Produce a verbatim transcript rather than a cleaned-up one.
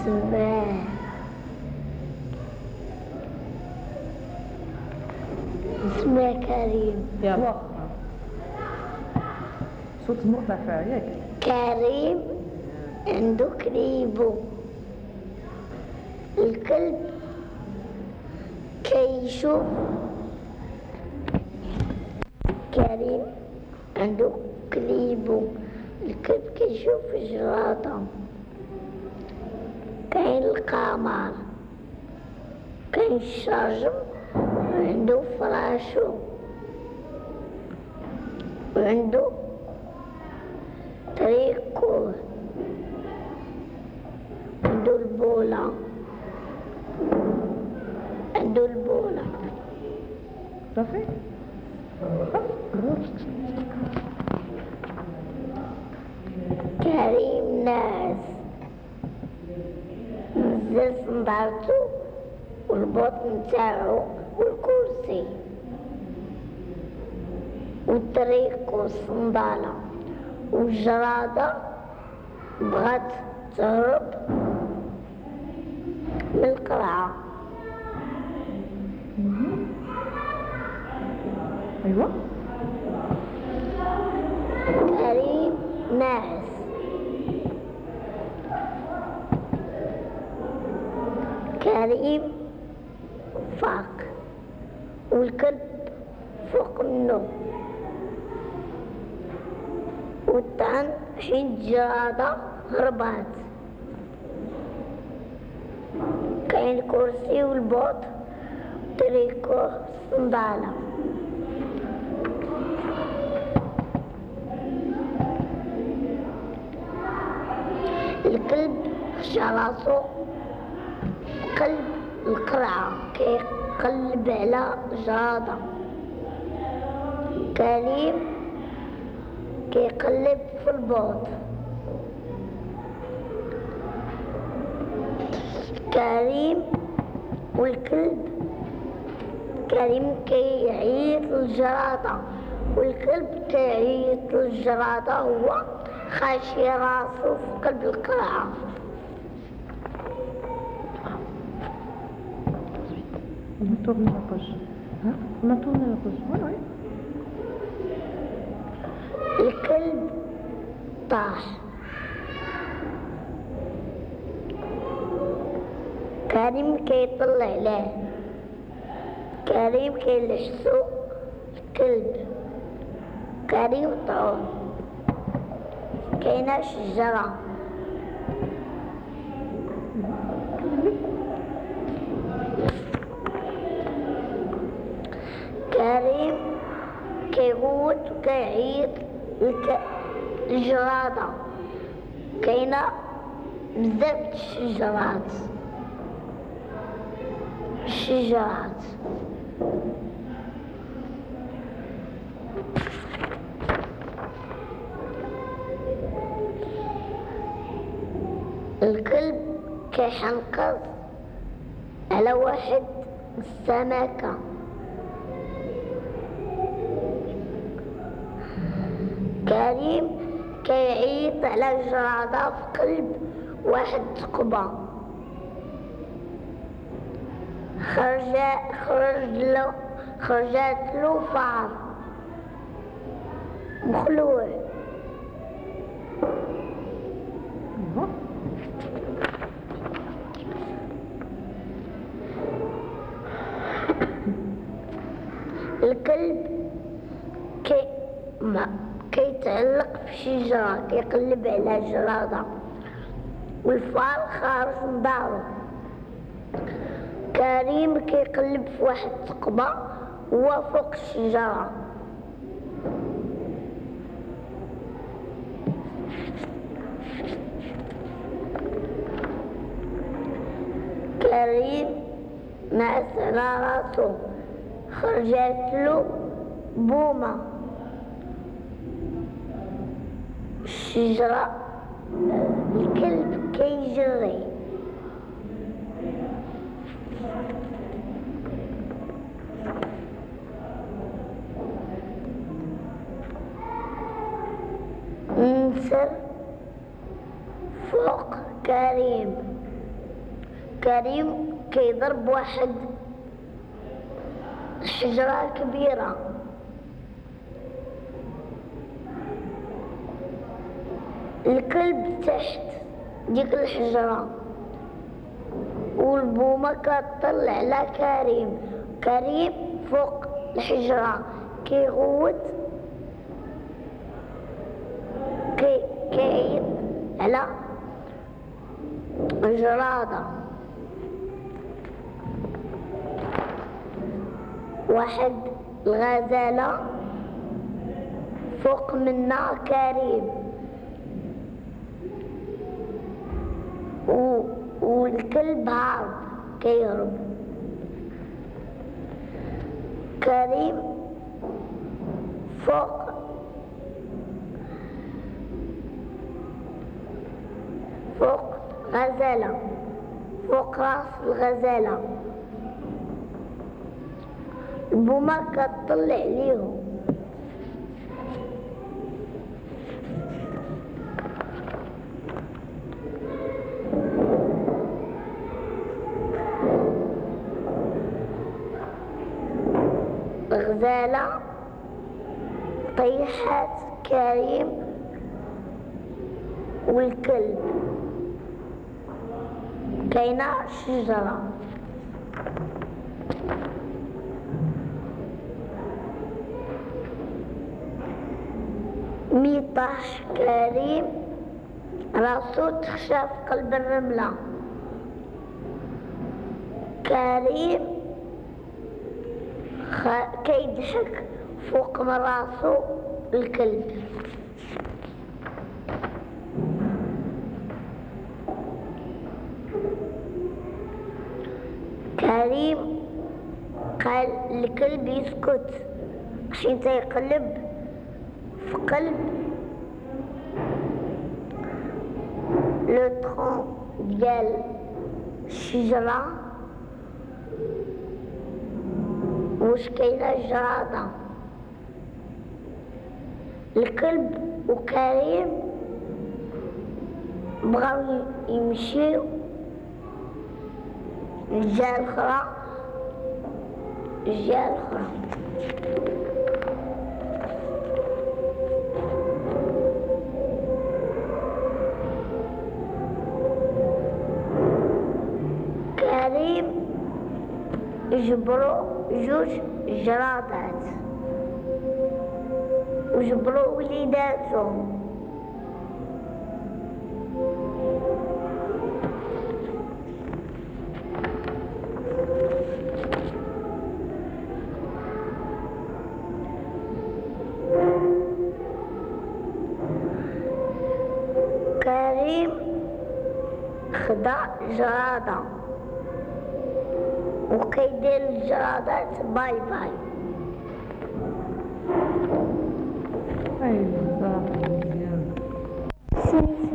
اسمه اسمه كريم. يلا صوت مرتفع ياك. كريم عنده كليبو. الكلب كيشوف. كريم عنده كليبو. الكلب كيشوف جرادة. كاين القمر. كاين الشجر وعنده فراشو وعنده طريقو. عنده البولة. عنده البولة. صافي. كريم ناس نزل صندارتو والبطن تاعو والكرسي والطريق والصندالة والجرادة بغات تهرب من القرعة. ايوا كريم ناعس. كريم فاق والكلب فوق منه والطعن حين الجرادة هربات. كاين الكرسي والبوط طريقو الصندالة. الكلب خشى راسو قلب القرعة كيقلب على جرادة. كريم كيقلب في البوط. كريم والكلب. كريم كيعيط للجرادة والكلب كيعيط للجرادة. هو خاشي راسو في قلب القرعة. On tourne la page. Hein? On tourne la page. Oui, oui. الكلب طاح. كريم كيطلع عليه. كريم كيلحسو الكلب. كريم طعون. كاينة شجرة. كريم كيغوت وكيعيط الجرادة. كاينة بزاف د الشجرات. الشجرات الكلب كيحنقض على واحد السمكة. كريم كيعيط على جرادة في قلب واحد الثقبة. خرج خرج له خرجت له فار مخلوع. الكلب كي ما كيتعلق في شجرة كيقلب على جرادة والفار خارج من دارو. كريم كيقلب في واحد الثقبة هو فوق الشجرة. كريم نعس على راسو. خرجت له بومة. الشجرة الكلب كيجري. نسر فوق كريم. كريم كيضرب واحد شجرة كبيرة. الكلب تحت ديك الحجرة والبومة كتطلع على كريم. كريم فوق الحجرة كيغوت كي كيعيط على الجرادة. واحد الغزالة فوق منا كريم و... والكلب هارب كيهرب. كريم فوق فوق غزالة فوق راس الغزالة. البومة كتطلع ليهم. الغزالة طيحت كريم والكلب. كاينة شجرة مي طاح كريم راسو تخشى في قلب الرملة. كريم خ... كيضحك فوق من راسو الكلب. كريم قال الكلب يسكت حين تيقلب في قلب لو طرون ديال الشجرة واش كاينة الجرادة. الكلب وكريم بغاو يمشيو للجهة الأخرى الجهة الأخرى. كريم جبروا جوج جرادات وجبروا وليداتهم. كريم خدا جرادة وكيدير الجرادات باي باي. أيوة صح.